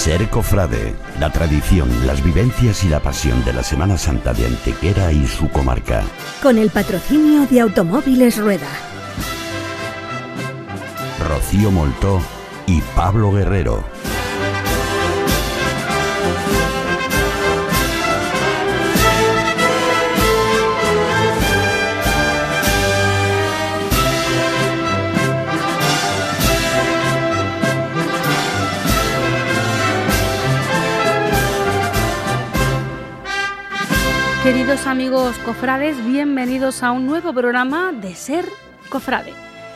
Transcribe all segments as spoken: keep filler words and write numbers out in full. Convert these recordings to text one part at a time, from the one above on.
Ser cofrade, la tradición, las vivencias y la pasión de la Semana Santa de Antequera y su comarca. Con el patrocinio de Automóviles Rueda. Rocío Moltó y Pablo Guerrero. Queridos amigos cofrades, bienvenidos a un nuevo programa de Ser Cofrade.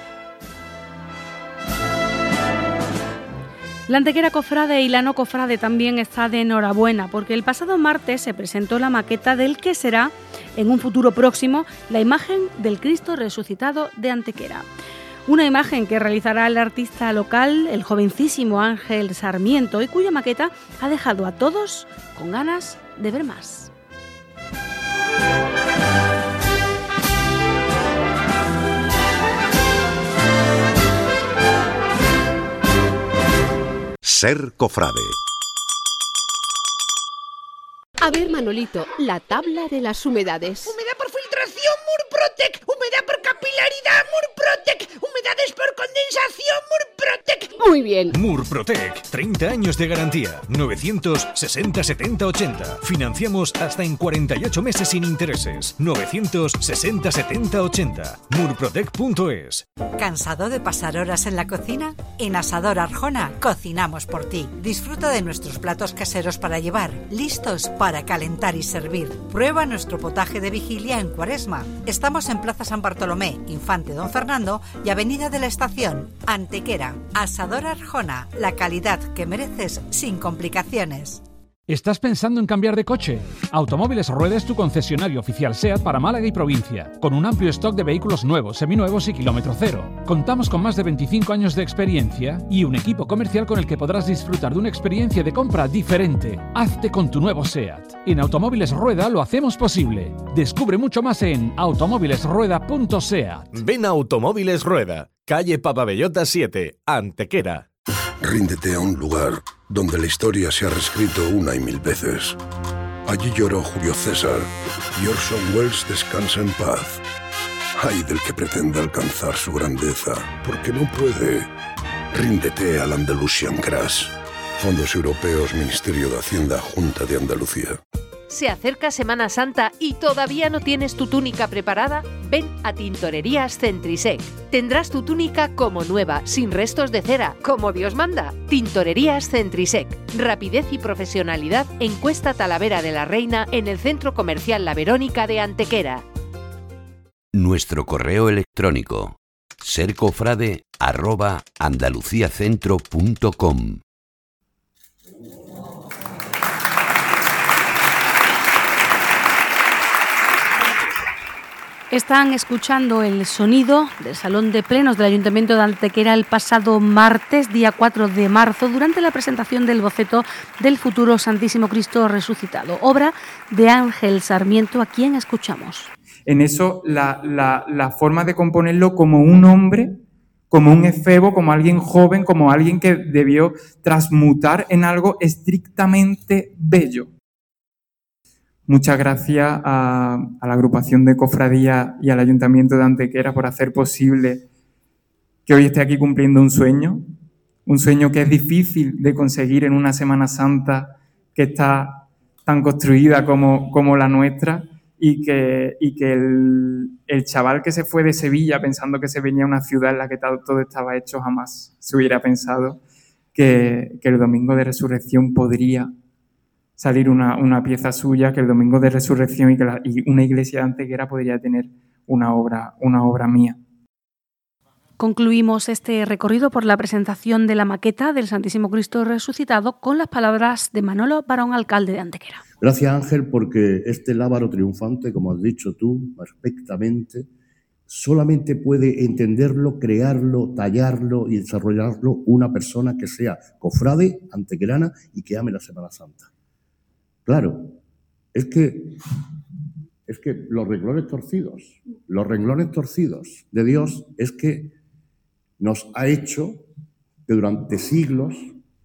La Antequera Cofrade y la No Cofrade también está de enhorabuena, porque el pasado martes se presentó la maqueta del que será, en un futuro próximo, la imagen del Cristo resucitado de Antequera. Una imagen que realizará el artista local, el jovencísimo Ángel Sarmiento, y cuya maqueta ha dejado a todos con ganas de ver más. Ser cofrade. A ver, Manolito, la tabla de las humedades. Humedad por filtración, Murprotec. Humedad por capilaridad, Murprotec. Humedades por condensación, Murprotec. Muy bien. Murprotec, treinta años de garantía. novecientos sesenta setenta ochenta. Financiamos hasta en cuarenta y ocho meses sin intereses. novecientos sesenta setenta ochenta. murprotec punto es. ¿Cansado de pasar horas en la cocina? En Asador Arjona cocinamos por ti. Disfruta de nuestros platos caseros para llevar, listos para calentar y servir. Prueba nuestro potaje de vigilia en Cuaresma. Estamos en Plaza San Bartolomé, Infante Don Fernando y Avenida de la Estación, Antequera. Asador Arjona, la calidad que mereces sin complicaciones. ¿Estás pensando en cambiar de coche? Automóviles Rueda es tu concesionario oficial SEAT para Málaga y provincia, con un amplio stock de vehículos nuevos, seminuevos y kilómetro cero. Contamos con más de veinticinco años de experiencia y un equipo comercial con el que podrás disfrutar de una experiencia de compra diferente. Hazte con tu nuevo SEAT. En Automóviles Rueda lo hacemos posible. Descubre mucho más en automóviles rueda punto seat. Ven a Automóviles Rueda, calle Papabellota siete, Antequera. Ríndete a un lugar donde la historia se ha reescrito una y mil veces. Allí lloró Julio César y Orson Welles descansa en paz. Ay del que pretenda alcanzar su grandeza, porque no puede. Ríndete al Andalusian Crash. Fondos Europeos, Ministerio de Hacienda, Junta de Andalucía. ¿Se acerca Semana Santa y todavía no tienes tu túnica preparada? Ven a Tintorerías Centrisec. Tendrás tu túnica como nueva, sin restos de cera, como Dios manda. Tintorerías Centrisec. Rapidez y profesionalidad en Cuesta Talavera de la Reina, en el Centro Comercial La Verónica de Antequera. Nuestro correo electrónico: sercofrade arroba andaluciacentro punto com. Están escuchando el sonido del Salón de Plenos del Ayuntamiento de Antequera el pasado martes, día cuatro de marzo, durante la presentación del boceto del futuro Santísimo Cristo resucitado, obra de Ángel Sarmiento, a quien escuchamos. En eso, la, la, la forma de componerlo como un hombre, como un efebo, como alguien joven, como alguien que debió transmutar en algo estrictamente bello. Muchas gracias a, a la agrupación de cofradía y al Ayuntamiento de Antequera por hacer posible que hoy esté aquí cumpliendo un sueño, un sueño que es difícil de conseguir en una Semana Santa que está tan construida como, como la nuestra, y que, y que el, el chaval que se fue de Sevilla pensando que se venía a una ciudad en la que todo, todo estaba hecho, jamás se hubiera pensado que, que el Domingo de Resurrección podría salir una, una pieza suya, que el Domingo de Resurrección y que la, y una iglesia de Antequera podría tener una obra, una obra mía. Concluimos este recorrido por la presentación de la maqueta del Santísimo Cristo resucitado con las palabras de Manolo Barón, alcalde de Antequera. Gracias, Ángel, porque este lábaro triunfante, como has dicho tú perfectamente, solamente puede entenderlo, crearlo, tallarlo y desarrollarlo una persona que sea cofrade antequerana y que ame la Semana Santa. Claro, es que, es que los renglones torcidos, los renglones torcidos de Dios es que nos ha hecho que durante siglos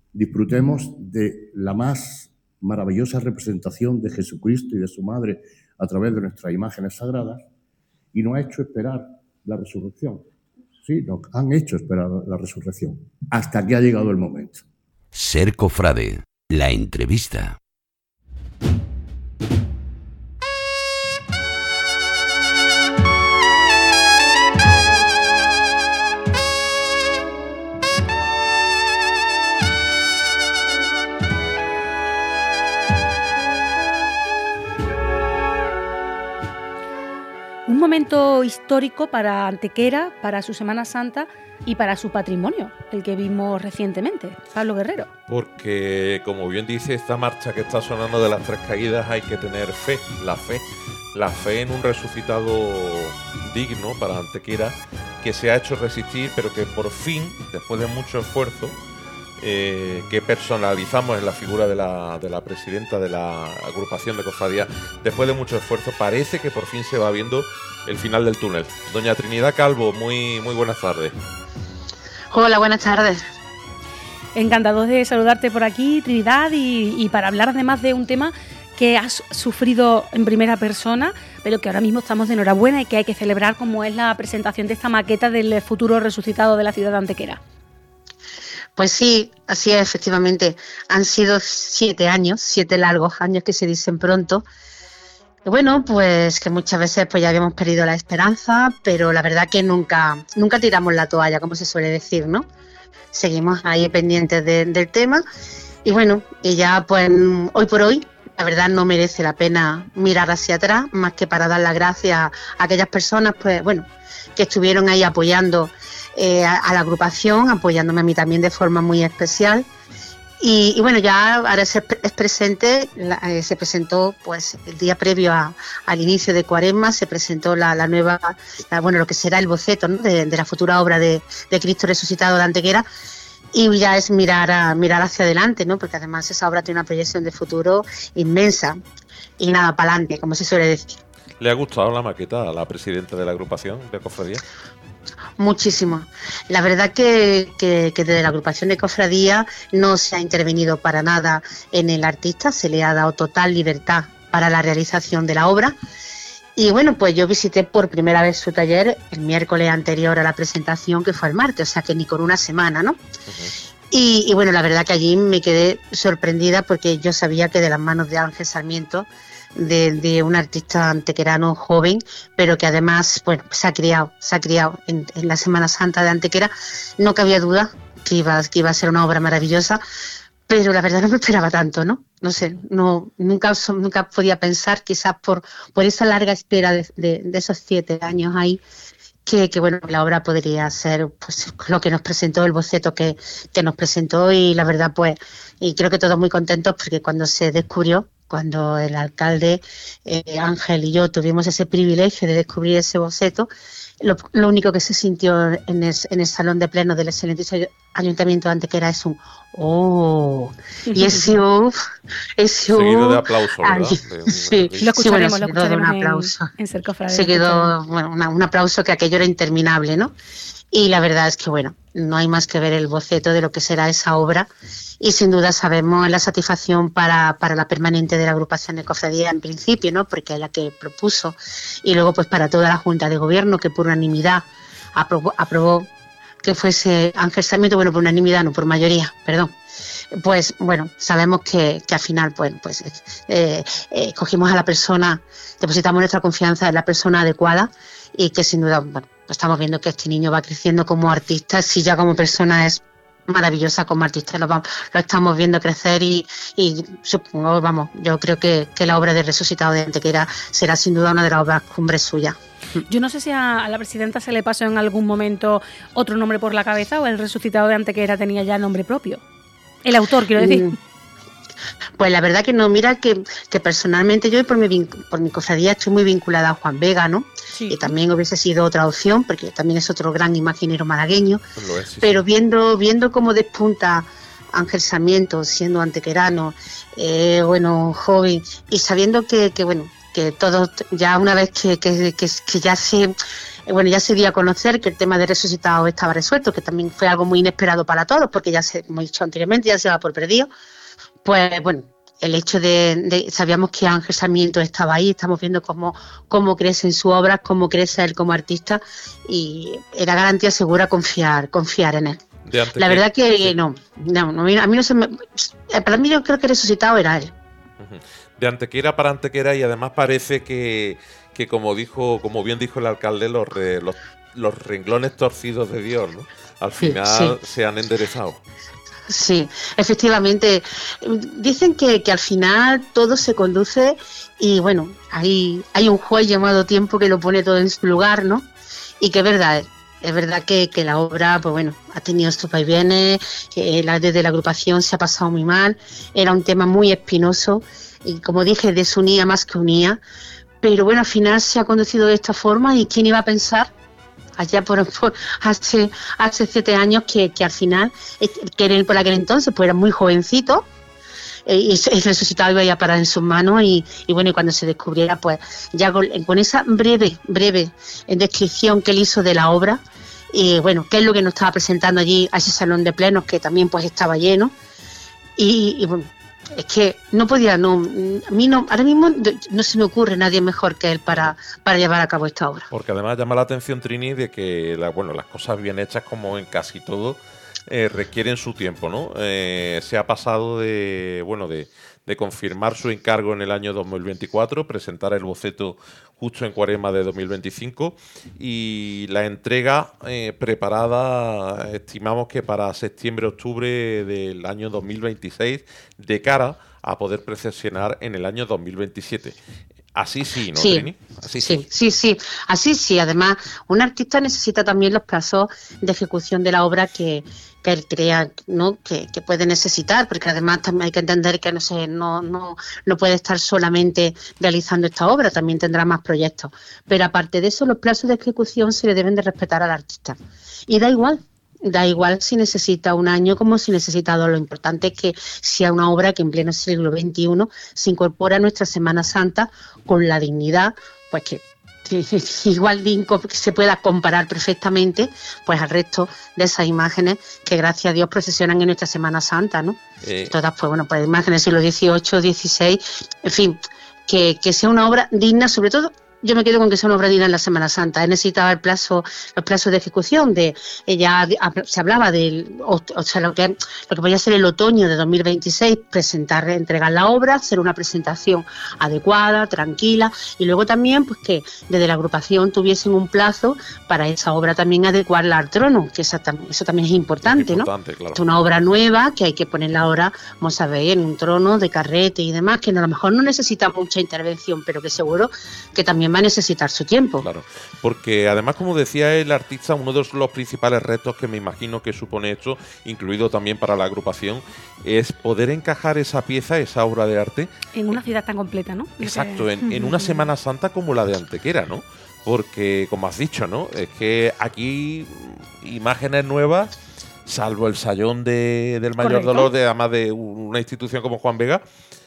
disfrutemos de la más maravillosa representación de Jesucristo y de su Madre a través de nuestras imágenes sagradas, y nos ha hecho esperar la resurrección. Sí, nos han hecho esperar la resurrección, hasta que ha llegado el momento. Ser Cofrade, la entrevista. Un momento histórico para Antequera, para su Semana Santa y para su patrimonio, el que vimos recientemente. Pablo Guerrero. Porque, como bien dice esta marcha que está sonando de las Tres Caídas, hay que tener fe, la fe, la fe en un resucitado digno para Antequera, que se ha hecho resistir, pero que por fin, después de mucho esfuerzo, Eh, que personalizamos en la figura de la, de la presidenta de la agrupación de cofradías, después de mucho esfuerzo, parece que por fin se va viendo el final del túnel. Doña Trinidad Calvo, muy, muy buenas tardes. Hola, buenas tardes. Encantados de saludarte por aquí, Trinidad, y, y para hablar además de un tema que has sufrido en primera persona, pero que ahora mismo estamos de enhorabuena y que hay que celebrar, como es la presentación de esta maqueta del futuro resucitado de la ciudad de Antequera. Pues sí, así es, efectivamente. Han sido siete años, siete largos años que se dicen pronto. Y bueno, pues que muchas veces pues ya habíamos perdido la esperanza, pero la verdad que nunca, nunca tiramos la toalla, como se suele decir, ¿no? Seguimos ahí pendientes de, del tema. Y bueno, y ya pues hoy por hoy, la verdad no merece la pena mirar hacia atrás, más que para dar las gracias a aquellas personas, pues bueno, que estuvieron ahí apoyando Eh, a, a la agrupación, apoyándome a mí también de forma muy especial. Y, y bueno, ya ahora es, es presente, la, eh, se presentó pues el día previo a, al inicio de Cuaresma, se presentó la, la nueva, la, bueno, lo que será el boceto, ¿no?, de, de la futura obra de, de Cristo resucitado de Antequera, y ya es mirar, a, mirar hacia adelante, ¿no?, porque además esa obra tiene una proyección de futuro inmensa, y nada, para adelante, como se suele decir. ¿Le ha gustado la maqueta a la presidenta de la agrupación de cofradía? Muchísimo. La verdad que, que, que desde la agrupación de cofradía no se ha intervenido para nada en el artista, se le ha dado total libertad para la realización de la obra. Y bueno, pues yo visité por primera vez su taller el miércoles anterior a la presentación, que fue el martes, o sea que ni con una semana, ¿no? Uh-huh. Y, y bueno, la verdad que allí me quedé sorprendida, porque yo sabía que de las manos de Ángel Sarmiento, De, de un artista antequerano joven, pero que además bueno, se ha criado, se ha criado en, en la Semana Santa de Antequera, no cabía duda que iba, que iba a ser una obra maravillosa, pero la verdad no me esperaba tanto, ¿no? No sé, no, nunca, nunca podía pensar, quizás por, por esa larga espera de, de, de esos siete años ahí, que, que bueno, la obra podría ser pues lo que nos presentó, el boceto que, que nos presentó, y la verdad pues, y creo que todos muy contentos, porque cuando se descubrió, cuando el alcalde eh, Ángel y yo tuvimos ese privilegio de descubrir ese boceto, lo, lo único que se sintió en el, en el salón de plenos del excelentísimo Ayuntamiento de Antequera es un ¡oh! Y ese ¡oh! Ese ¡oh! Seguido de aplauso, ¿verdad? Ay, de, sí, de, lo escucharemos, sí, bueno, lo escucharemos un aplauso. En, en Ser Cofrade. Se quedó, bueno, una, un aplauso, que aquello era interminable, ¿no? Y la verdad es que, bueno, no hay más que ver el boceto de lo que será esa obra, y sin duda sabemos la satisfacción para, para la permanente de la agrupación de cofradía en principio, ¿no?, porque es la que propuso, y luego pues para toda la Junta de Gobierno, que por unanimidad aprobó, aprobó que fuese Ángel Sarmiento, bueno, por unanimidad, no por mayoría, perdón. Pues bueno, sabemos que, que al final pues, pues eh, eh, cogimos a la persona, depositamos nuestra confianza en la persona adecuada, y que sin duda, bueno, estamos viendo que este niño va creciendo como artista, si ya como persona es maravillosa como artista, lo, vamos, lo estamos viendo crecer, y, y supongo, vamos, yo creo que, que la obra de Resucitado de Antequera será sin duda una de las obras cumbres suyas. Yo no sé si a, a la presidenta se le pasó en algún momento otro nombre por la cabeza, o el Resucitado de Antequera tenía ya nombre propio. El autor, quiero decir. Mm. Pues la verdad que no, mira que, que personalmente yo por mi, por mi cofradía estoy muy vinculada a Juan Vega, ¿no? Sí. Y también hubiese sido otra opción, porque también es otro gran imaginero malagueño. Pues lo es, sí, pero sí. viendo viendo cómo despunta Ángel Sarmiento, siendo antequerano, eh, bueno, joven, y sabiendo que, que bueno, que todos ya una vez que, que, que, que ya se eh, bueno, ya se dio a conocer que el tema de Resucitado estaba resuelto, que también fue algo muy inesperado para todos, porque ya se, como he dicho anteriormente, ya se va por perdido. Pues bueno, el hecho de, de sabíamos que Ángel Sarmiento estaba ahí, estamos viendo cómo, cómo crece en su obra, cómo crece él como artista, y era garantía segura confiar, confiar en él. La verdad que sí. no, no, no, a mí no se me, para mí yo creo que Resucitado era él. De Antequera para Antequera, y además parece que, que como dijo, como bien dijo el alcalde, los, re, los, los renglones torcidos de Dios, ¿no? Al final sí, sí. se han enderezado. Sí, efectivamente. Dicen que, que al final todo se conduce y bueno, hay, hay un juez llamado tiempo que lo pone todo en su lugar, ¿no? Y que es verdad, es verdad que, que la obra, pues bueno, ha tenido estos vaivienes, que la, desde la agrupación se ha pasado muy mal, era un tema muy espinoso y como dije, desunía más que unía, pero bueno, al final se ha conducido de esta forma y ¿quién iba a pensar? Allá por, por hace, hace siete años que, que al final, que en, por aquel entonces pues era muy jovencito eh, y el Resucitado iba a parar en sus manos y, y bueno, y cuando se descubriera pues ya con, con esa breve, breve descripción que él hizo de la obra y bueno, qué es lo que nos estaba presentando allí a ese salón de plenos que también pues estaba lleno y, y bueno, es que no podía, no, a mí no, ahora mismo no se me ocurre nadie mejor que él para, para llevar a cabo esta obra. Porque además llama la atención, Trini, de que la, bueno, las cosas bien hechas, como en casi todo, eh, requieren su tiempo, ¿no? Eh, se ha pasado de, bueno, de, de confirmar su encargo en el año dos mil veinticuatro, presentar el boceto justo en Cuaresma de dos mil veinticinco y la entrega eh, preparada, estimamos que para septiembre-octubre del año dos mil veintiséis, de cara a poder procesionar en el año dos mil veintisiete. Así sí, ¿no, sí, Trini? Así sí, sí, sí, así sí. Además, un artista necesita también los plazos de ejecución de la obra que, que él crea, ¿no? que, que puede necesitar, porque además también hay que entender que no sé, no, no, no puede estar solamente realizando esta obra, también tendrá más proyectos. Pero aparte de eso, los plazos de ejecución se le deben de respetar al artista. Y da igual. Da igual si necesita un año como si necesita dos. Lo importante es que sea una obra que en pleno siglo veintiuno se incorpora a nuestra Semana Santa con la dignidad, pues que, que igual de que se pueda comparar perfectamente pues al resto de esas imágenes que gracias a Dios procesionan en nuestra Semana Santa, ¿no? Eh. Todas pues bueno, pues imágenes del siglo dieciocho, dieciséis, en fin, que, que sea una obra digna, sobre todo. Yo me quedo con que sea una obra digna en la Semana Santa. He necesitado el plazo, los plazos de ejecución. De ella se hablaba del, o, o sea, lo que, lo que podía ser el otoño de dos mil veintiséis, presentar, entregar la obra, hacer una presentación adecuada, tranquila, y luego también, pues que desde la agrupación tuviesen un plazo para esa obra también adecuarla al trono, que esa, eso también es importante, es importante, ¿no? Claro. Es una obra nueva que hay que ponerla ahora, como sabéis, en un trono de carrete y demás, que a lo mejor no necesita mucha intervención, pero que seguro que también va a necesitar su tiempo. Claro, porque además, como decía el artista, uno de los principales retos que me imagino que supone esto, incluido también para la agrupación, es poder encajar esa pieza, esa obra de arte en una ciudad tan completa, ¿no? Exacto, en, en una Semana Santa como la de Antequera, ¿no? Porque, como has dicho, ¿no? Es que aquí imágenes nuevas, salvo el sayón de, del mayor Correcto. Dolor, de además de una institución como Juan Vega,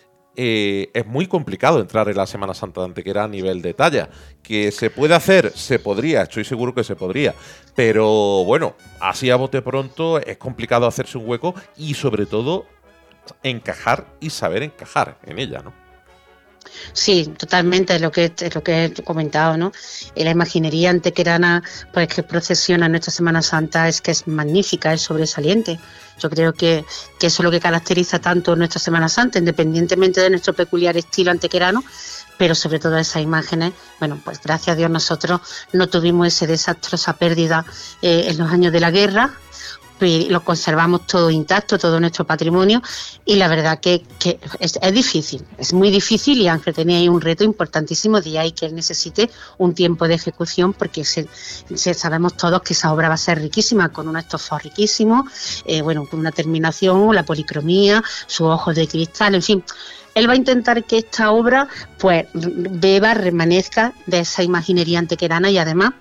Eh, es muy complicado entrar en la Semana Santa de Antequera a nivel de talla. Que se puede hacer, se podría, estoy seguro que se podría, pero bueno, así a bote pronto es complicado hacerse un hueco y sobre todo encajar y saber encajar en ella, ¿no? Sí, totalmente, es lo que es lo que he comentado, ¿no? Y la imaginería antequerana, pues que procesiona en nuestra Semana Santa, es que es magnífica, es sobresaliente. Yo creo que, que eso es lo que caracteriza tanto nuestra Semana Santa, independientemente de nuestro peculiar estilo antequerano, pero sobre todo esas imágenes, bueno, pues gracias a Dios nosotros no tuvimos ese desastre, esa pérdida eh, en los años de la guerra. Lo conservamos todo intacto, todo nuestro patrimonio, y la verdad que, que es, es difícil, es muy difícil, y Ángel tenía ahí un reto importantísimo de ahí que él necesite un tiempo de ejecución, porque se, se sabemos todos que esa obra va a ser riquísima, con unos estofos riquísimos, eh, bueno, con una terminación, la policromía, sus ojos de cristal, en fin. Él va a intentar que esta obra pues beba, remanezca de esa imaginería antequerana, y además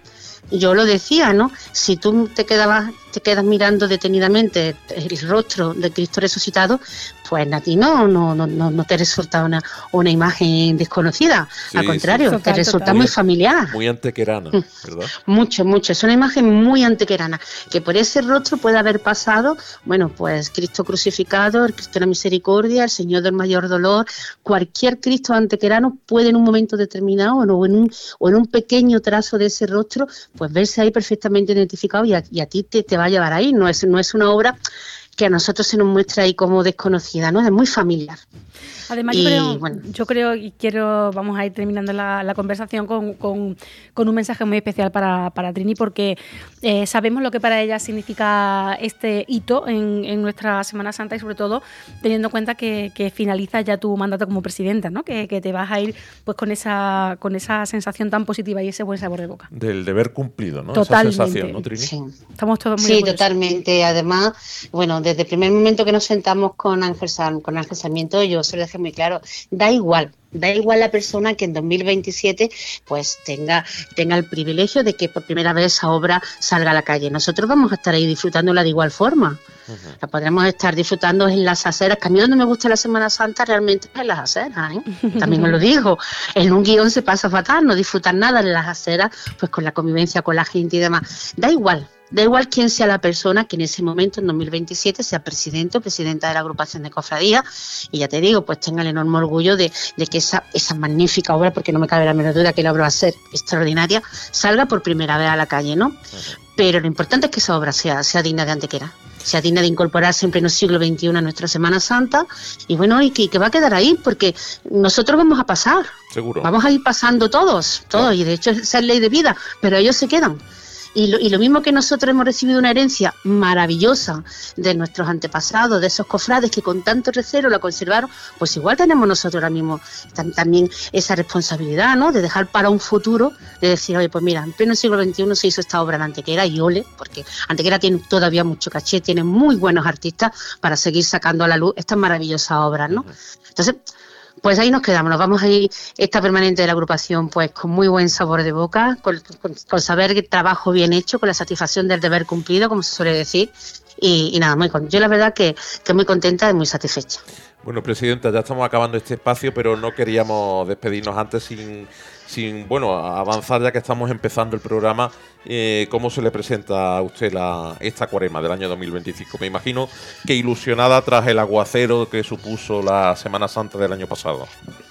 yo lo decía, ¿no? Si tú te quedabas, te quedas mirando detenidamente el rostro de Cristo resucitado, pues a ti no, no, no, no te resulta una, una imagen desconocida. Sí, al contrario, sí. Total, te resulta total. muy familiar. Muy antequerana, ¿verdad? Mucho, mucho. Es una imagen muy antequerana. Que por ese rostro puede haber pasado, bueno, pues Cristo crucificado, el Cristo de la misericordia, el Señor del mayor dolor. Cualquier Cristo antequerano puede en un momento determinado o en un, o en un pequeño trazo de ese rostro, pues verse ahí perfectamente identificado y a, y a ti te, te va a llevar ahí. No es, no es una obra que a nosotros se nos muestra ahí como desconocida, ¿no? Es muy familiar. Además, y, yo, creo, bueno. yo creo y quiero, vamos a ir terminando la, la conversación con, con, con un mensaje muy especial para, para Trini, porque eh, sabemos lo que para ella significa este hito en, en nuestra Semana Santa y sobre todo teniendo en cuenta que, que finaliza ya tu mandato como presidenta, ¿no? Que, que te vas a ir pues con esa con esa sensación tan positiva y ese buen sabor de boca. Del deber cumplido, ¿no? Totalmente. Esa sensación, ¿no, Trini? Sí. Estamos todos muy Sí, orgullosos. Totalmente. Además, bueno, desde el primer momento que nos sentamos con Ángel, San, con Ángel Sarmiento, yo se lo dejé muy claro, da igual, da igual la persona que en dos mil veintisiete pues tenga, tenga el privilegio de que por primera vez esa obra salga a la calle. Nosotros vamos a estar ahí disfrutándola de igual forma. Uh-huh. La podremos estar disfrutando en las aceras, que a mí donde me gusta la Semana Santa realmente es en las aceras, ¿eh? También os lo digo, en un guión se pasa fatal, no disfrutar nada en las aceras, pues con la convivencia con la gente y demás. Da igual. Da igual quién sea la persona que en ese momento, en dos mil veintisiete, sea presidente o presidenta de la agrupación de cofradía, y ya te digo, pues tenga el enorme orgullo de, de que esa, esa magnífica obra, porque no me cabe la menor duda que la obra va a ser extraordinaria, salga por primera vez a la calle, ¿no? Pero lo importante es que esa obra sea, sea digna de Antequera, sea digna de incorporarse en pleno siglo veintiuno a nuestra Semana Santa, y bueno, y que, y que va a quedar ahí, porque nosotros vamos a pasar. Seguro. Vamos a ir pasando todos, todos, claro. Y de hecho esa es ley de vida, pero ellos se quedan. Y lo, y lo mismo que nosotros hemos recibido una herencia maravillosa de nuestros antepasados, de esos cofrades que con tanto recelo la conservaron, pues igual tenemos nosotros ahora mismo también esa responsabilidad, ¿no? De dejar para un futuro, de decir, oye, pues mira, en pleno siglo veintiuno se hizo esta obra en Antequera y ole, porque Antequera tiene todavía mucho caché, tiene muy buenos artistas para seguir sacando a la luz estas maravillosas obras, ¿no? Entonces, pues ahí nos quedamos, nos vamos a ir esta permanente de la agrupación pues con muy buen sabor de boca, con, con, con saber que trabajo bien hecho, con la satisfacción del deber cumplido, como se suele decir, y, y nada, muy con, yo la verdad que, que muy contenta y muy satisfecha. Bueno, Presidenta, ya estamos acabando este espacio, pero no queríamos despedirnos antes sin, sin bueno, avanzar ya que estamos empezando el programa. Eh, ¿Cómo se le presenta a usted la, esta cuaresma del año dos mil veinticinco? Me imagino que ilusionada tras el aguacero que supuso la Semana Santa del año pasado.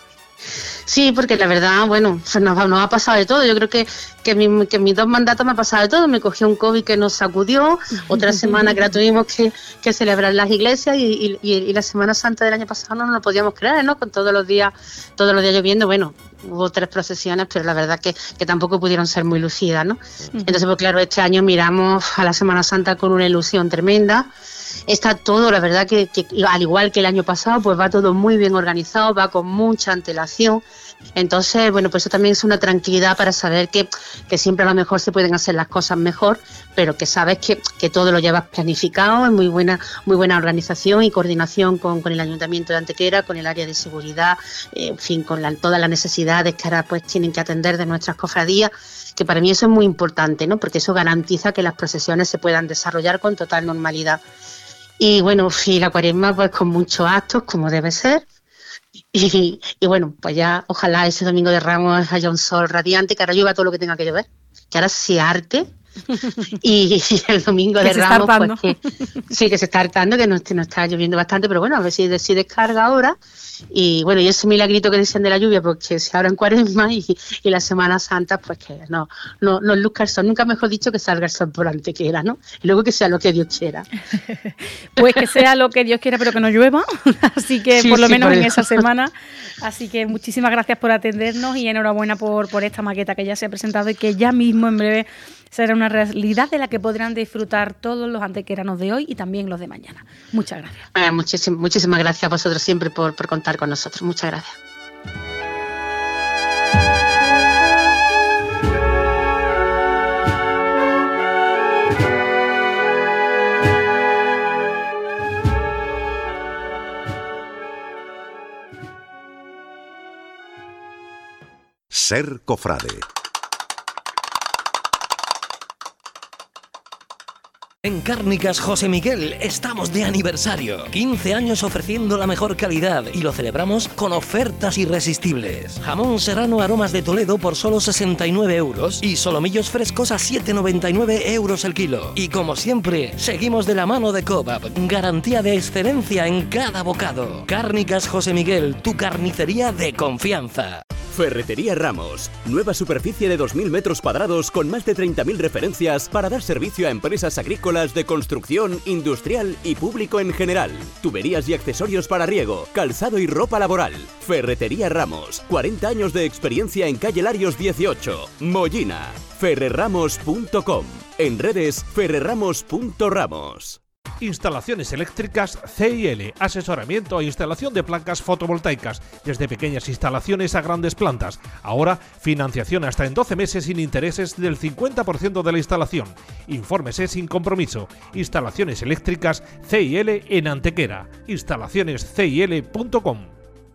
Sí, porque la verdad, bueno, nos, nos ha pasado de todo. Yo creo que, que, mi, que mis dos mandatos me ha pasado de todo. Me cogió un COVID que nos sacudió, otra semana que la tuvimos que, que celebrar en las iglesias y, y, y la Semana Santa del año pasado no nos lo podíamos creer, ¿no? Con todos los días, todos los días lloviendo, bueno, hubo tres procesiones, pero la verdad que, que tampoco pudieron ser muy lucidas, ¿no? Entonces, pues claro, este año miramos a la Semana Santa con una ilusión tremenda. Está todo, la verdad que, que al igual que el año pasado, pues va todo muy bien organizado, va con mucha antelación. Entonces, bueno, pues eso también es una tranquilidad para saber que, que siempre a lo mejor se pueden hacer las cosas mejor, pero que sabes que, que todo lo llevas planificado, es muy buena, muy buena organización y coordinación con, con el Ayuntamiento de Antequera, con el área de seguridad, eh, en fin, con la, todas las necesidades que ahora pues tienen que atender de nuestras cofradías, que para mí eso es muy importante, ¿no? Porque eso garantiza que las procesiones se puedan desarrollar con total normalidad. Y bueno, y la cuaresma pues con muchos actos, como debe ser. Y, y bueno, pues ya ojalá ese domingo de Ramos haya un sol radiante, que ahora llueva todo lo que tenga que llover, que ahora se arte. Y, y el domingo que de Ramos, pues que, sí, que se está hartando, que no, que no está lloviendo bastante, pero bueno, a ver si, si descarga ahora. Y bueno, y ese milagrito que dicen de la lluvia, porque se abra en cuaresma y, y la Semana Santa, pues que no, no, no luzca el sol, nunca mejor dicho que salga el sol por Antequera, ¿no? Y luego que sea lo que Dios quiera. Pues que sea lo que Dios quiera, pero que no llueva, así que sí, por lo sí, menos por en esa semana. Así que muchísimas gracias por atendernos y enhorabuena por, por esta maqueta que ya se ha presentado y que ya mismo en breve será una realidad de la que podrán disfrutar todos los antequeranos de hoy y también los de mañana. Muchas gracias. Eh, muchísimas, muchísimas gracias a vosotros siempre por, por contar con nosotros. Muchas gracias. Ser cofrade. En Cárnicas José Miguel estamos de aniversario. quince años ofreciendo la mejor calidad y lo celebramos con ofertas irresistibles. Jamón serrano aromas de Toledo por solo sesenta y nueve euros y solomillos frescos a siete noventa y nueve euros el kilo. Y como siempre, seguimos de la mano de Cobab. Garantía de excelencia en cada bocado. Cárnicas José Miguel, tu carnicería de confianza. Ferretería Ramos, nueva superficie de dos mil metros cuadrados con más de treinta mil referencias para dar servicio a empresas agrícolas de construcción, industrial y público en general. Tuberías y accesorios para riego, calzado y ropa laboral. Ferretería Ramos, cuarenta años de experiencia en calle Larios dieciocho, Mollina. ferrerramos punto com, en redes ferrerramos punto ramos. Instalaciones eléctricas C I L, asesoramiento e instalación de placas fotovoltaicas, desde pequeñas instalaciones a grandes plantas. Ahora, financiación hasta en doce meses sin intereses del cincuenta por ciento de la instalación. Infórmese sin compromiso. Instalaciones eléctricas C I L en Antequera. instalaciones c i l punto com.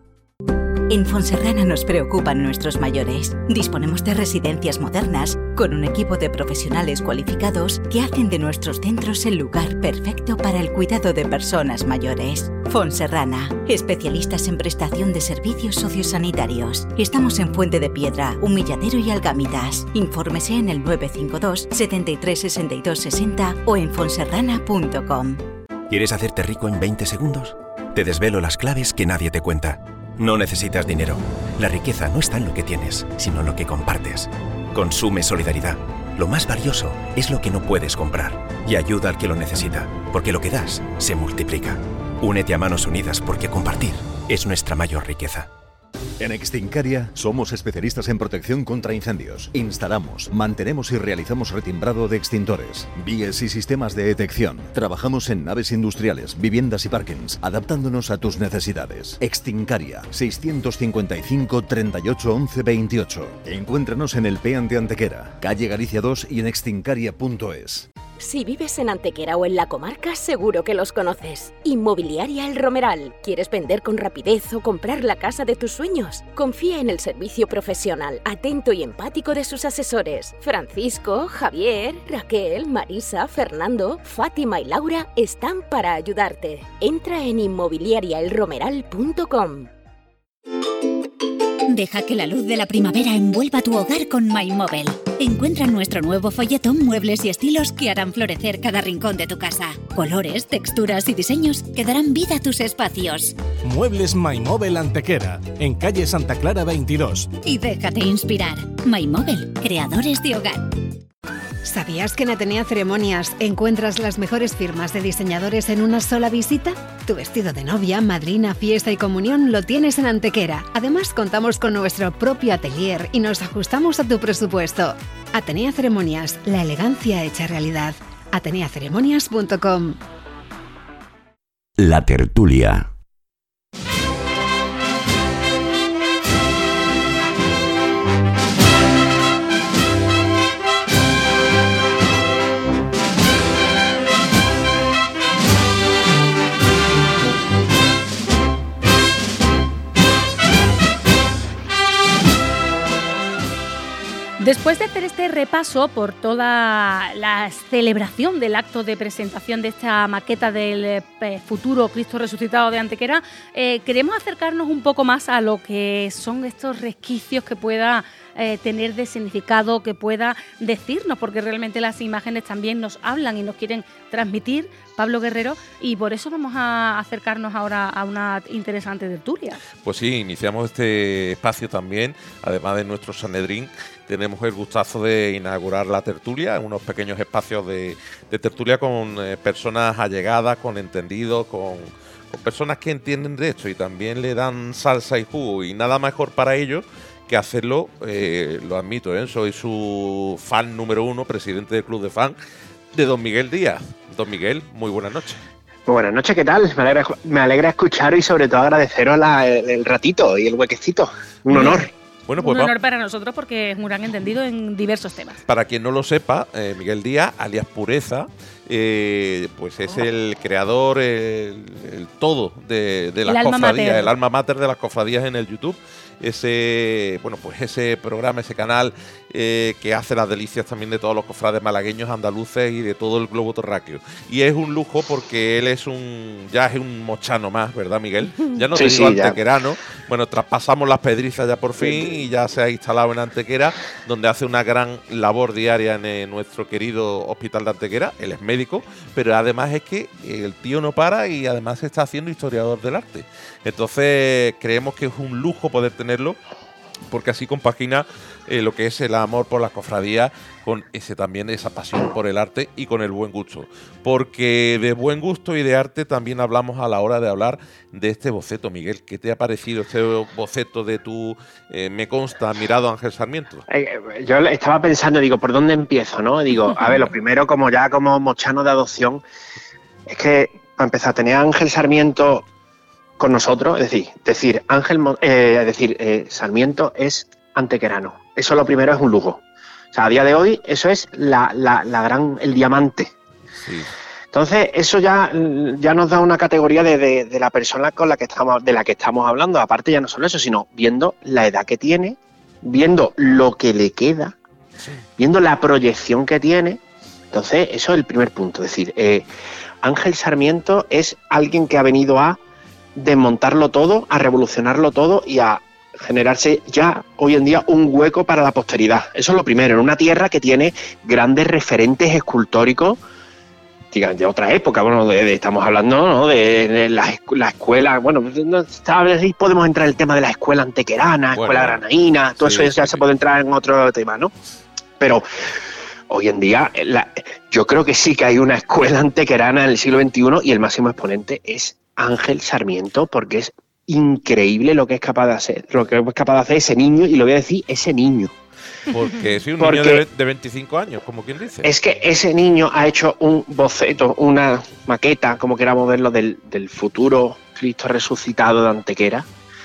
En Fonserrana nos preocupan nuestros mayores. Disponemos de residencias modernas, con un equipo de profesionales cualificados que hacen de nuestros centros el lugar perfecto para el cuidado de personas mayores. Fonserrana, especialistas en prestación de servicios sociosanitarios. Estamos en Fuente de Piedra, Humilladero y Algámitas. Infórmese en el nueve cinco dos, setenta y tres, sesenta y dos, sesenta o en fonserrana punto com. ¿Quieres hacerte rico en veinte segundos? Te desvelo las claves que nadie te cuenta. No necesitas dinero. La riqueza no está en lo que tienes, sino en lo que compartes. Consume solidaridad. Lo más valioso es lo que no puedes comprar. Y ayuda al que lo necesita, porque lo que das se multiplica. Únete a Manos Unidas porque compartir es nuestra mayor riqueza. En Extincaria somos especialistas en protección contra incendios. Instalamos, mantenemos y realizamos retimbrado de extintores, vías y sistemas de detección. Trabajamos en naves industriales, viviendas y parkings, adaptándonos a tus necesidades. Extincaria, seiscientos cincuenta y cinco, treinta y ocho, once, veintiocho. Encuéntranos en el Pean de Antequera, calle Galicia dos y en extincaria punto es. Si vives en Antequera o en la comarca, seguro que los conoces. Inmobiliaria El Romeral. ¿Quieres vender con rapidez o comprar la casa de tus sueños? Confía en el servicio profesional, atento y empático de sus asesores. Francisco, Javier, Raquel, Marisa, Fernando, Fátima y Laura están para ayudarte. Entra en inmobiliaria el romeral punto com. Deja que la luz de la primavera envuelva tu hogar con MyMobile. Encuentra nuestro nuevo folletón, muebles y estilos que harán florecer cada rincón de tu casa. Colores, texturas y diseños que darán vida a tus espacios. Muebles MyMobile Antequera, en calle Santa Clara veintidós. Y déjate inspirar. MyMobile, creadores de hogar. ¿Sabías que en Atenea Ceremonias encuentras las mejores firmas de diseñadores en una sola visita? Tu vestido de novia, madrina, fiesta y comunión lo tienes en Antequera. Además, contamos con nuestro propio atelier y nos ajustamos a tu presupuesto. Atenea Ceremonias, la elegancia hecha realidad. atenea ceremonias punto com. La tertulia. Después de hacer este repaso por toda la celebración del acto de presentación de esta maqueta del eh, futuro Cristo resucitado de Antequera, eh, queremos acercarnos un poco más a lo que son estos resquicios que pueda eh, tener de significado, que pueda decirnos, porque realmente las imágenes también nos hablan y nos quieren transmitir, Pablo Guerrero, y por eso vamos a acercarnos ahora a una interesante tertulia. Pues sí, iniciamos este espacio también, además de nuestro Sanedrín. Tenemos el gustazo de inaugurar la tertulia, unos pequeños espacios de, de tertulia con eh, personas allegadas, con entendidos, con, con personas que entienden de esto y también le dan salsa y jugo. Y nada mejor para ellos que hacerlo, eh, lo admito, ¿eh? Soy su fan número uno, presidente del club de fan de Don Miguel Díaz. Don Miguel, muy buenas noches. Muy buenas noches, ¿qué tal? Me alegra, me alegra escucharos y sobre todo agradeceros la, el, el ratito y el huequecito. Un honor. Bueno, pues un honor para nosotros porque es un gran entendido en diversos temas. Para quien no lo sepa, eh, Miguel Díaz, alias Pureza, eh, pues es el creador, el, el todo de, de las El alma cofradías, mater. el alma mater de las cofradías en el YouTube. Ese, bueno, pues ese programa, ese canal eh, que hace las delicias también de todos los cofrades malagueños, andaluces y de todo el globo terráqueo. Y es un lujo porque él es un, ya es un mochano más, ¿verdad, Miguel? Ya no Sí, te digo sí, ya. antequerano. Bueno, traspasamos las Pedrizas ya por fin y ya se ha instalado en Antequera, donde hace una gran labor diaria en eh, nuestro querido hospital de Antequera. Él es médico, pero además es que el tío no para y además se está haciendo historiador del arte. Entonces creemos que es un lujo poder tenerlo, porque así compagina eh, lo que es el amor por las cofradías con ese también esa pasión por el arte y con el buen gusto. Porque de buen gusto y de arte también hablamos a la hora de hablar de este boceto, Miguel. ¿Qué te ha parecido este boceto de tu, eh, me consta, admirado Ángel Sarmiento? Eh, yo estaba pensando, digo, ¿por dónde empiezo, no? Digo, a ver, lo primero, como ya como mochano de adopción, es que, para empezar, tener a Ángel Sarmiento con nosotros, es decir, decir Ángel, eh, es decir, eh, Sarmiento es antequerano. Eso lo primero es un lujo. O sea, a día de hoy eso es la, la, la gran, el diamante. Sí. Entonces, eso ya, ya nos da una categoría de, de, de la persona con la que estamos, de la que estamos hablando. Aparte, ya no solo eso, sino viendo la edad que tiene, viendo lo que le queda, sí. viendo la proyección que tiene. Entonces, eso es el primer punto. Es decir, eh, Ángel Sarmiento es alguien que ha venido a desmontarlo todo, a revolucionarlo todo y a generarse ya hoy en día un hueco para la posteridad. Eso es lo primero, en una tierra que tiene grandes referentes escultóricos, digan, de otra época. Bueno, de, de, estamos hablando, ¿no?, de, de la, la escuela, bueno, no, ahí podemos entrar en el tema de la escuela antequerana, bueno, escuela granaína, todo sí, eso ya sí, se sí. puede entrar en otro tema, ¿no? Pero hoy en día la, yo creo que sí que hay una escuela antequerana en el siglo veintiuno y el máximo exponente es Ángel Sarmiento, porque es increíble lo que es capaz de hacer, lo que es capaz de hacer ese niño, y lo voy a decir, ese niño. Porque sí, un porque niño de, de veinticinco años, como quien dice. Es que ese niño ha hecho un boceto, una maqueta, como queramos verlo, del, del futuro Cristo resucitado de Antequera.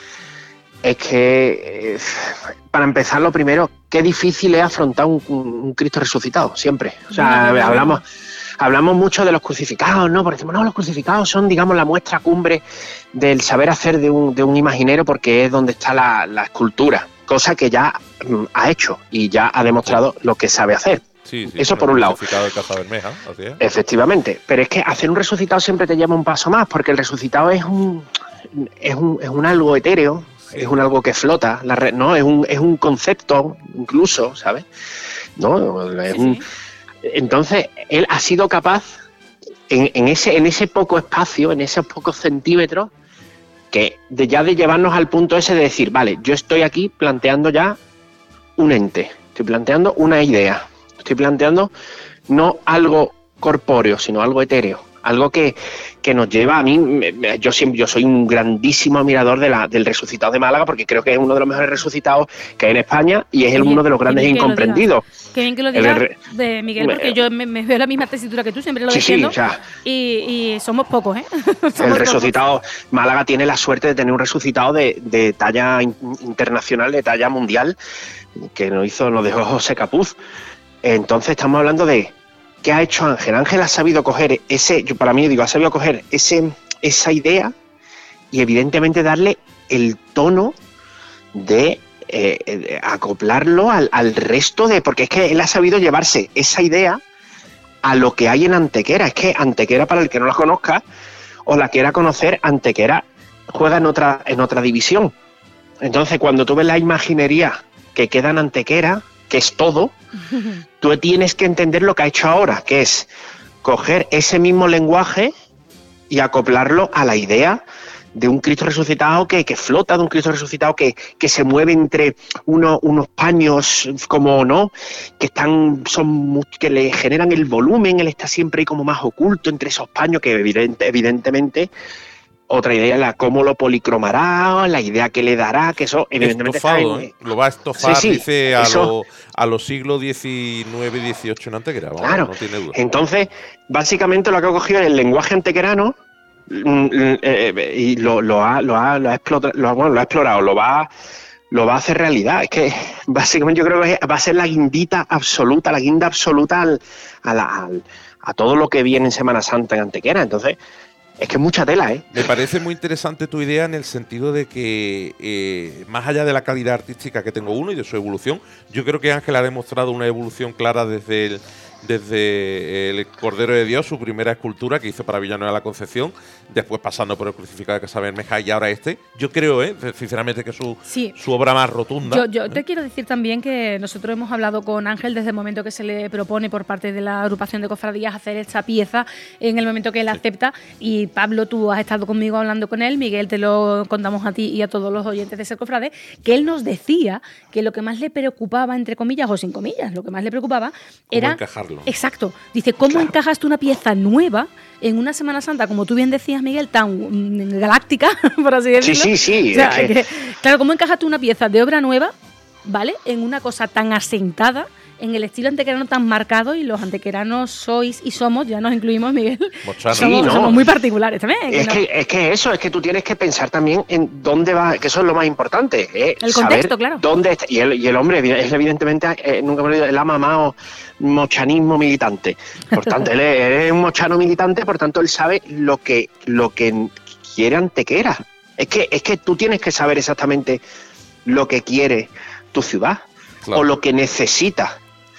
Es que, eh, para empezar, lo primero, qué difícil es afrontar un, un, un Cristo resucitado, siempre. O sea, no, no, no, hablamos... Hablamos mucho de los crucificados, ¿no? Porque decimos, no, los crucificados son, digamos, la muestra cumbre del saber hacer de un, de un imaginero, porque es donde está la, la escultura, cosa que ya mm, ha hecho y ya ha demostrado lo que sabe hacer. Sí, sí, eso por un lado. Resucitado de Casa Bermeja, así es. Efectivamente, pero es que hacer un resucitado siempre te lleva un paso más, porque el resucitado es un, es un, es un algo etéreo, sí. es un algo que flota, la red, ¿no? Es un, es un concepto, incluso, ¿sabes? ¿No? Es sí, un... Sí. Entonces, él ha sido capaz, en, en, ese, en ese poco espacio, en esos pocos centímetros, que de ya de llevarnos al punto ese de decir, vale, yo estoy aquí planteando ya un ente, estoy planteando una idea, estoy planteando no algo corpóreo, sino algo etéreo, algo que, que nos lleva a mí, me, yo siempre yo soy un grandísimo admirador de la, del resucitado de Málaga, porque creo que es uno de los mejores resucitados que hay en España y es el, uno de los grandes incomprendidos. Qué bien que lo digas, de Miguel, porque yo me, me veo la misma tesitura que tú, siempre lo sí, defiendo, sí, o sea, y, y somos pocos, ¿eh? somos el resucitado, pocos. Málaga tiene la suerte de tener un resucitado de, de talla internacional, de talla mundial, que nos hizo, nos dejó José Capuz. Entonces estamos hablando de ¿qué ha hecho Ángel? Ángel ha sabido coger ese, yo para mí digo, ha sabido coger ese, esa idea y evidentemente darle el tono de eh, eh, acoplarlo al, al resto de... Porque es que él ha sabido llevarse esa idea a lo que hay en Antequera. Es que Antequera, para el que no la conozca o la quiera conocer, Antequera juega en otra, en otra división. Entonces, cuando tú ves la imaginería que queda en Antequera, que es todo, tú tienes que entender lo que ha hecho ahora, que es coger ese mismo lenguaje y acoplarlo a la idea de un Cristo resucitado que, que flota, de un Cristo resucitado que, que se mueve entre uno, unos paños como no, que están son que le generan el volumen, él está siempre ahí como más oculto entre esos paños, que evidente, evidentemente otra idea, la cómo lo policromará, la idea que le dará, que eso evidentemente estofado, está en, ¿eh? Lo va a estofar, sí, sí, dice, a, eso, lo, a los siglos diecinueve y dieciocho en Antequera. Vamos, claro, no tiene duda. Entonces, básicamente lo que ha cogido es el lenguaje antequerano y lo, lo, ha, lo, ha, lo, ha explotado, lo, ha, bueno, lo ha explorado, lo va, lo va a hacer realidad. Es que básicamente yo creo que va a ser la guindita absoluta, la guinda absoluta al, a, la, al, a todo lo que viene en Semana Santa en Antequera. Entonces, es que es mucha tela, ¿eh? Me parece muy interesante tu idea en el sentido de que, eh, más allá de la calidad artística que tengo uno y de su evolución, yo creo que Ángel ha demostrado una evolución clara desde el, desde el Cordero de Dios, su primera escultura que hizo para Villanueva de la Concepción, después pasando por el Crucificado de Casa Bermeja y ahora este. Yo creo, ¿eh? sinceramente, que es su, sí. su obra más rotunda. Yo, yo te quiero decir también que nosotros hemos hablado con Ángel desde el momento que se le propone por parte de la agrupación de cofradías hacer esta pieza, en el momento que él sí. acepta. Y Pablo, tú has estado conmigo hablando con él, Miguel, te lo contamos a ti y a todos los oyentes de Ser Cofrade, que él nos decía que lo que más le preocupaba, entre comillas o sin comillas, lo que más le preocupaba era encajarlo. Exacto. Dice, ¿cómo claro. encajas tú una pieza nueva en una Semana Santa, como tú bien decías, Miguel, tan galáctica, por así decirlo? Sí, sí, sí. O sea, es que... que, claro, ¿cómo encajas tú una pieza de obra nueva, ¿vale?, en una cosa tan asentada, en el estilo antequerano tan marcado? Y los antequeranos sois y somos, ya nos incluimos, Miguel, somos, sí, no. somos muy particulares también. Es que, no. que, es que eso, es que tú tienes que pensar también en dónde va, que eso es lo más importante. ¿eh? El contexto, claro. Dónde está, y, el, y el hombre es evidentemente, eh, nunca me lo he dicho, él ha mamado mochanismo militante. Por tanto, él, es, él es un mochano militante, por tanto, él sabe lo que, lo que quiere Antequera. Es que, es que tú tienes que saber exactamente lo que quiere tu ciudad, claro, o lo que necesita.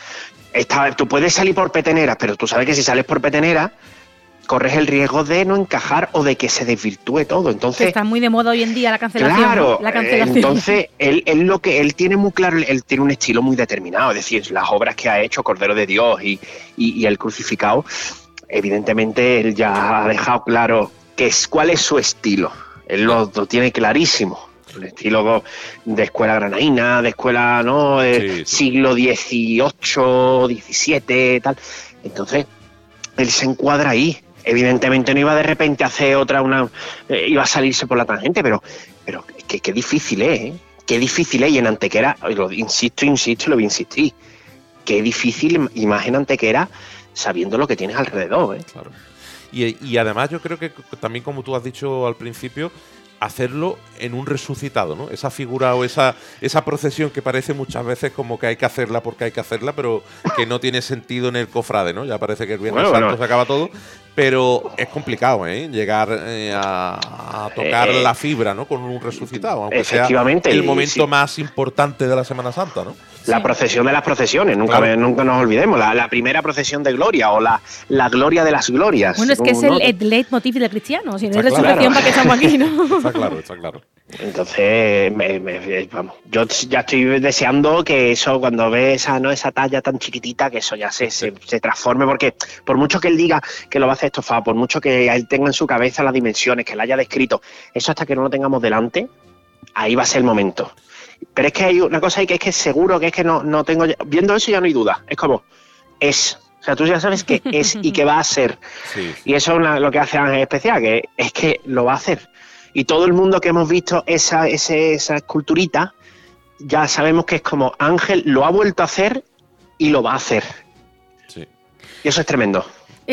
Esta, tú puedes salir por petenera, pero tú sabes que si sales por petenera corres el riesgo de no encajar o de que se desvirtúe todo. Entonces está muy de moda hoy en día la cancelación. Claro, la cancelación. Entonces él, él lo que él tiene muy claro, él tiene un estilo muy determinado. Es decir, las obras que ha hecho Cordero de Dios y, y, y El Crucificado, evidentemente él ya ha dejado claro que es, cuál es su estilo. Él lo, lo tiene clarísimo. El estilo de escuela granaína, de escuela, ¿no? De sí, sí. siglo dieciocho, diecisiete, tal. Entonces, él se encuadra ahí. Evidentemente no iba de repente a hacer otra, una eh, iba a salirse por la tangente, pero, pero qué, qué difícil es, ¿eh? Qué difícil es. Y en Antequera, lo insisto, insisto, lo voy a insistir. Qué difícil imagen Antequera sabiendo lo que tienes alrededor, ¿eh? Claro. Y, y además yo creo que también, como tú has dicho al principio, hacerlo en un resucitado, ¿no? Esa figura o esa, esa procesión que parece muchas veces como que hay que hacerla porque hay que hacerla, pero que no tiene sentido en el cofrade, ¿no? Ya parece que el Viernes bueno, Santo bueno. se acaba todo, pero es complicado, ¿eh? Llegar eh, a, a tocar eh, la fibra, ¿no? Con un resucitado, aunque sea el momento sí. más importante de la Semana Santa, ¿no? La procesión de las procesiones, nunca, claro. nunca nos olvidemos, la, la primera procesión de gloria o la, la gloria de las glorias. Bueno, es que es el, el leitmotiv del cristiano, si no hay resurrección, ¿para qué estamos aquí, no? Está claro, está claro. Entonces, me, me, vamos, yo ya estoy deseando que eso, cuando ve esa, ¿no? esa talla tan chiquitita, que eso ya se, se, se transforme, porque por mucho que él diga que lo va a hacer estofado, por mucho que él tenga en su cabeza las dimensiones, que él haya descrito, eso hasta que no lo tengamos delante, ahí va a ser el momento. Pero es que hay una cosa ahí que es que seguro que es que no, no tengo... Viendo eso ya no hay duda. Es como, es. O sea, tú ya sabes que es y que va a ser. Sí. Y eso es una, lo que hace Ángel especial, que es que lo va a hacer. Y todo el mundo que hemos visto esa, ese, esa esculturita, ya sabemos que es como Ángel lo ha vuelto a hacer y lo va a hacer. Sí. Y eso es tremendo.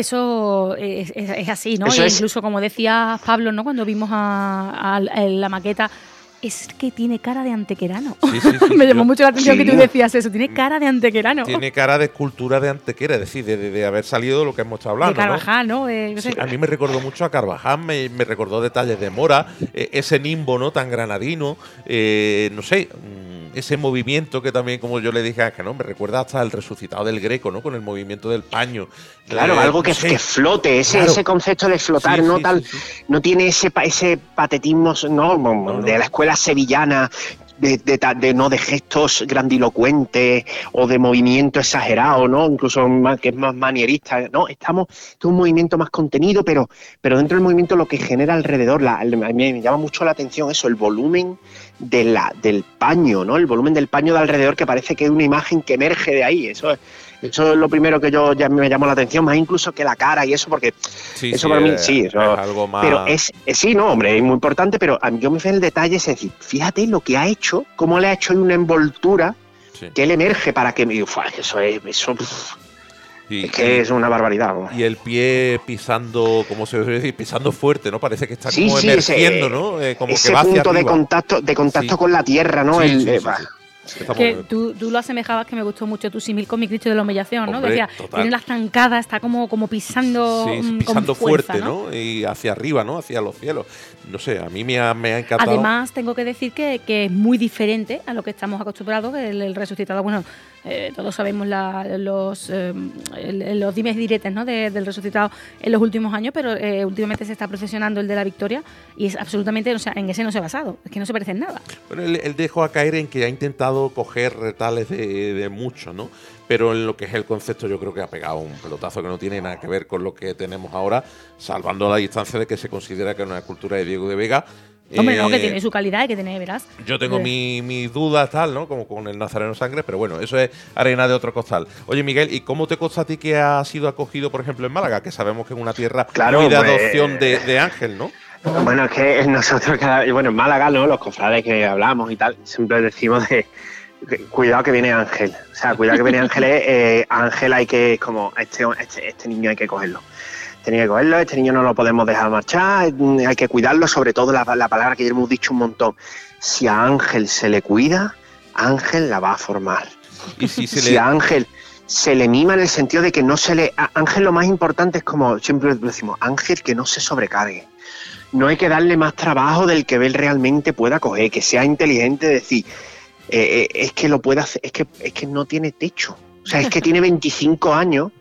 Eso es, es, es así, ¿no? Eso e es... incluso como decía Pablo, ¿no? Cuando vimos a, a, a la maqueta, es que tiene cara de antequerano. Sí, sí, sí. Me llamó mucho la atención sí. que tú decías eso, tiene cara de antequerano. Tiene cara de escultura de Antequera, es decir, de, de, de haber salido de lo que hemos estado hablando. De Carvajal, ¿no? ¿no? Eh, sí, a mí me recordó mucho a Carvajal, me, me recordó detalles de Mora, eh, ese nimbo, ¿no? Tan granadino, eh, no sé, ese movimiento que también, como yo le dije a Ángel, ¿no? Me recuerda hasta el resucitado del Greco, ¿no? Con el movimiento del paño. Claro, eh, algo que, sí. que flote, ese, claro. ese concepto de flotar, sí, no sí, tal, sí, sí. no tiene ese, ese patetismo, no, no, de la escuela sevillana, de, de, de, de no de gestos grandilocuentes o de movimiento exagerado, ¿no? Incluso más, que es más manierista, ¿no? Estamos, es un movimiento más contenido, pero, pero dentro del movimiento lo que genera alrededor, la, el, me, me llama mucho la atención eso, el volumen de la, del paño, ¿no? El volumen del paño de alrededor, que parece que es una imagen que emerge de ahí, eso es. Eso es lo primero que yo ya me llamó la atención, más incluso que la cara y eso, porque sí, eso sí, para mí es, sí, eso, es algo más. Pero es, es sí, no, hombre, es muy importante, pero a mí yo me fijé en el detalle, es decir, fíjate lo que ha hecho, cómo le ha hecho una envoltura sí. que él emerge para que me uf, eso es, eso y, es que y, es una barbaridad. ¿no? Y el pie pisando, como se debe decir, pisando fuerte, ¿no? Parece que está sí, como sí, emergiendo, ese, ¿no? Eh, como ese que va hacia punto arriba. de contacto, de contacto sí. con la tierra, ¿no? Sí, el, sí, eh, sí, va, sí. Que tú, tú lo asemejabas, que me gustó mucho tu símil con mi Cristo de la humillación, ¿no? Hombre, Decía, total. tiene la zancada, está como, como pisando, Sí, mm, pisando con fuerza, fuerte, ¿no? ¿no? Y hacia arriba, ¿no? Hacia los cielos. No sé, a mí me ha, me ha encantado. Además, tengo que decir que, que es muy diferente a lo que estamos acostumbrados, que el, el resucitado, bueno, eh, todos sabemos la, los, eh, el, los dimes y diretes, ¿no? de, del resucitado en los últimos años, pero eh, últimamente se está procesionando el de la Victoria y es absolutamente, o sea, en ese no se ha basado, es que no se parece en nada. Bueno, él, él dejó a caer en que ha intentado coger retales de, de mucho, ¿no? Pero en lo que es el concepto yo creo que ha pegado un pelotazo que no tiene nada que ver con lo que tenemos ahora, salvando la distancia de que se considera que es una cultura de Diego de Vega. Hombre, eh, no, que tiene su calidad y que tiene, verás. Yo tengo Eh, mis mi dudas, tal, ¿no? Como con el Nazareno Sangre, pero bueno, eso es arena de otro costal. Oye, Miguel, ¿y cómo te consta a ti que ha sido acogido, por ejemplo, en Málaga? Que sabemos que es una tierra Claro, muy de pues, adopción de, de Ángel, ¿no? Bueno, es que nosotros, cada, bueno, en Málaga, ¿no? Los cofrades que hablamos y tal, siempre decimos de cuidado que viene Ángel. O sea, cuidado que viene Ángel es, eh, Ángel hay que, como, este, este, este niño hay que cogerlo. Tenía que cogerlo, este niño no lo podemos dejar marchar, hay que cuidarlo, sobre todo la, la palabra que ya hemos dicho un montón. Si a Ángel se le cuida, Ángel la va a formar. Y si, se si le... a Ángel se le mima en el sentido de que no se le... A Ángel lo más importante es, como siempre decimos, Ángel que no se sobrecargue. No hay que darle más trabajo del que él realmente pueda coger, que sea inteligente, decir, eh, eh, es que lo puede hacer, es que, es que no tiene techo. O sea, es que tiene veinticinco años.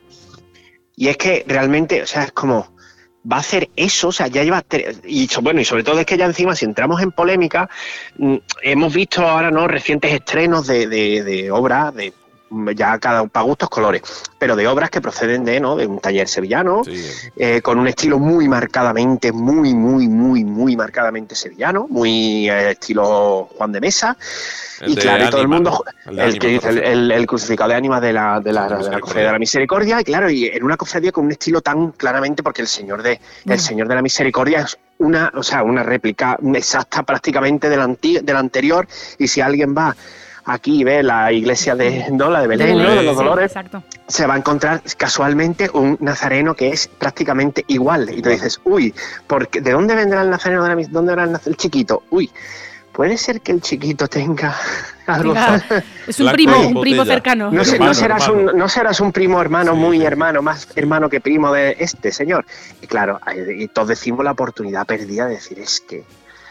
Y es que realmente, o sea, es como, va a hacer eso, o sea, ya lleva... Y bueno, y sobre todo es que ya encima, si entramos en polémica, hemos visto ahora, ¿no?, recientes estrenos de, de, de obras, de ya cada para gustos colores, pero de obras que proceden de, ¿no?, de un taller sevillano, sí. eh, con un estilo muy marcadamente, muy, muy, muy, muy marcadamente sevillano, muy eh, estilo Juan de Mesa. El y claro, y todo ánima, el mundo, ¿no? el, el que dice el, el, el crucificado de ánimas de la, de la, de la Cofradía de la Misericordia, y claro, y en una cofradía con un estilo tan claramente, porque el Señor de, el Señor de la Misericordia es una, o sea, una réplica exacta prácticamente del, anti, del anterior, y si alguien va aquí y ve la iglesia de, no, la de Belén, ¿no?, de los Dolores, sí, se va a encontrar casualmente un nazareno que es prácticamente igual, y tú dices, uy, porque ¿de dónde vendrá el nazareno de la Misericordia? ¿Dónde vendrá el chiquito? Uy, puede ser que el chiquito tenga algo. Es un primo, un primo cercano. No, sé, hermano, no, serás hermano. Un, no serás un primo hermano, sí, muy sí. hermano, más hermano que primo de este señor. Y claro, y todos decimos la oportunidad perdida de decir, es que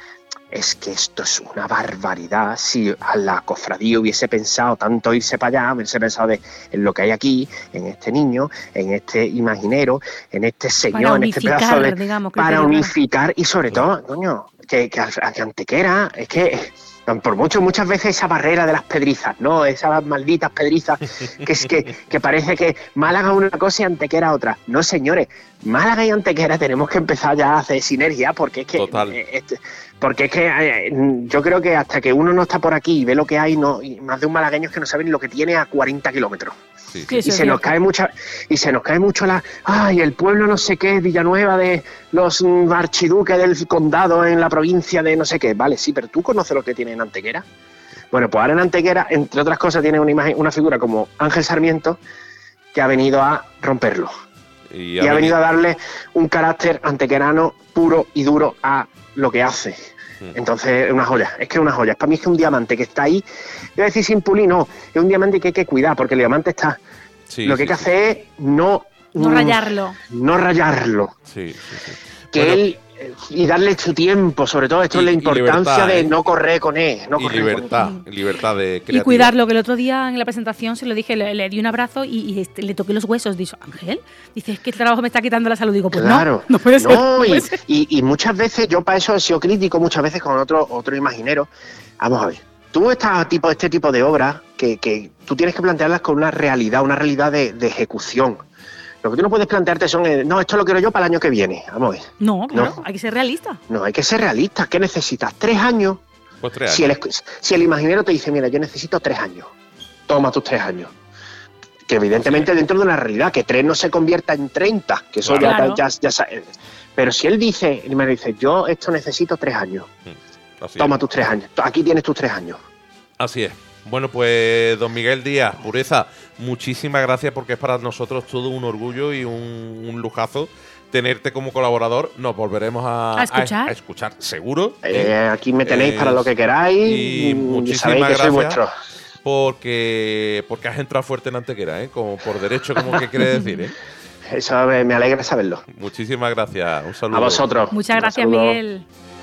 es que esto es una barbaridad. Si a la cofradía hubiese pensado tanto irse para allá, hubiese pensado de, en lo que hay aquí, en este niño, en este imaginero, en este señor, en este pedazo de... Digamos, para unificar y sobre todo, coño, que, que, que Antequera, es que... Por mucho, muchas veces esa barrera de las pedrizas, ¿no? Esas malditas pedrizas que es que, que parece que Málaga una cosa y Antequera otra. No, señores, Málaga y Antequera tenemos que empezar ya a hacer sinergia, porque es que Total. Eh, porque es que eh, yo creo que hasta que uno no está por aquí y ve lo que hay, no, y más de un malagueño es que no saben lo que tiene a cuarenta kilómetros. Sí, sí. Y se nos cae mucha, y se nos cae mucho la, ay, el pueblo no sé qué, Villanueva de los mm, archiduques del condado en la provincia de no sé qué. Vale, sí, pero tú conoces lo que tiene en Antequera. Bueno, pues ahora en Antequera, entre otras cosas, tiene una imagen, una figura como Ángel Sarmiento, que ha venido a romperlo. Y ha, y ha venido a darle un carácter antequerano puro y duro a lo que hace. Entonces, es una joya, es que es una joya. Para mí es que un diamante que está ahí, voy a decir sin pulir, no, es un diamante que hay que cuidar, porque el diamante está... Sí, lo que sí, hay que sí. hacer es no... No rayarlo. No rayarlo. Sí, sí, sí. Que bueno, él... Y darle su tiempo, sobre todo esto y, es la importancia libertad, de ¿eh? no correr con él. No y correr libertad, con él. libertad de creatividad. Y cuidarlo, que el otro día en la presentación se lo dije, le, le di un abrazo y, y este, le toqué los huesos. Dice, Ángel, dice, es que el trabajo me está quitando la salud. Digo, pues claro, no, no puede ser. No, no puede y, ser. Y, y muchas veces, yo para eso he sido crítico, muchas veces con otro, otro imaginero. Vamos a ver, tú estás tipo, este tipo de obras que, que tú tienes que plantearlas con una realidad, una realidad de, de ejecución. Lo que tú no puedes plantearte son, eh, no, esto lo quiero yo para el año que viene. Vamos a ver. No, claro, no. hay que ser realista. No, hay que ser realista. ¿Qué necesitas? ¿Tres años? Pues tres años. Si el, si el imaginero te dice, mira, yo necesito tres años, toma tus tres años. Que evidentemente sí. dentro de una realidad, que tres no se convierta en treinta, que eso claro. ya, ya, ya sabes. Pero si él dice, el imaginero dice, yo esto necesito tres años, Así toma es. tus tres años. Aquí tienes tus tres años. Así es. Bueno, pues don Miguel Díaz, Pureza, muchísimas gracias porque es para nosotros todo un orgullo y un, un lujazo tenerte como colaborador. Nos volveremos a, a, escuchar? a, a escuchar, seguro. Eh, aquí me tenéis eh, para lo que queráis y muchísimas sabéis que gracias. soy vuestro. porque, porque has entrado fuerte en Antequera, ¿eh? Como por derecho, como que quiere decir, ¿eh? Eso me, me alegra saberlo. Muchísimas gracias. Un saludo. A vosotros. Muchas gracias, Miguel.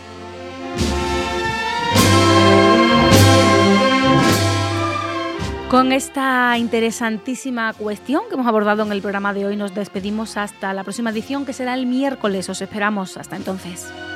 Con esta interesantísima cuestión que hemos abordado en el programa de hoy, nos despedimos hasta la próxima edición, que será el miércoles. Os esperamos. Hasta entonces.